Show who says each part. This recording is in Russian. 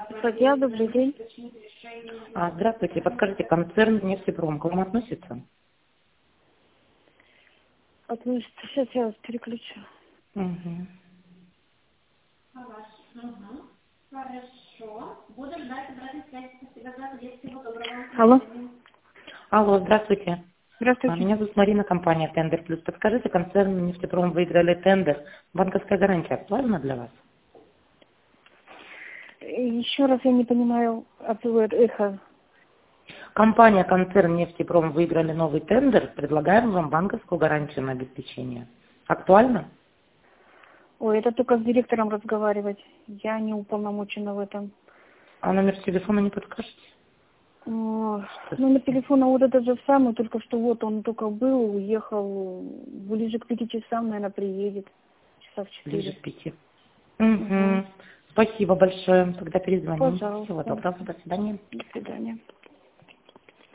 Speaker 1: Судья, добрый день.
Speaker 2: Здравствуйте. Подскажите, концерн «Нефтепром» к вам относится?
Speaker 1: Относится. Сейчас я вас переключу.
Speaker 2: Угу.
Speaker 1: Алло.
Speaker 2: Алло, здравствуйте.
Speaker 1: Здравствуйте.
Speaker 2: Меня зовут Марина, компания «Тендер Плюс». Подскажите, концерн «Нефтепром» выиграли тендер. Банковская гарантия актуальна для вас?
Speaker 1: Еще раз я не понимаю, эхо.
Speaker 2: Компания «Концерн Нефтепром» выиграли новый тендер. Предлагаем вам банковскую гарантию на обеспечение. Актуально?
Speaker 1: Ой, это только с директором разговаривать. Я не уполномочена в этом.
Speaker 2: А номер телефона не подскажете?
Speaker 1: Номер телефона вот этот же самый, только что вот он только был, уехал. Ближе к 5 часам, наверное, приедет. Часа в 4.
Speaker 2: Ближе к 5. Угу. Спасибо большое. Тогда перезвоним. Всего
Speaker 1: Пожалуйста.
Speaker 2: доброго. До свидания.
Speaker 1: До свидания.